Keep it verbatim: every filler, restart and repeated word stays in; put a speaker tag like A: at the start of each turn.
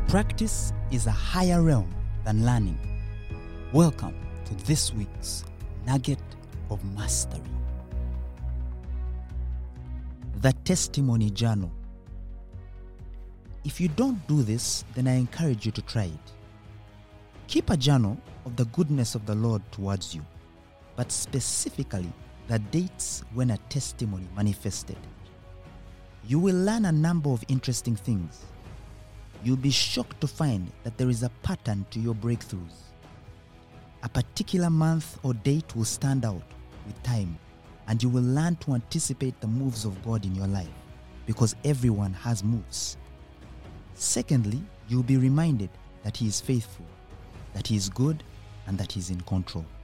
A: Practice is a higher realm than learning. Welcome to this week's Nugget of Mastery. The Testimony Journal. If you don't do this, then I encourage you to try it. Keep a journal of the goodness of the Lord towards you, but specifically the dates when a testimony manifested. You will learn a number of interesting things. You'll be shocked to find that there is a pattern to your breakthroughs. A particular month or date will stand out with time, and you will learn to anticipate the moves of God in your life, because everyone has moves. Secondly, you'll be reminded that He is faithful, that He is good, and that He is in control.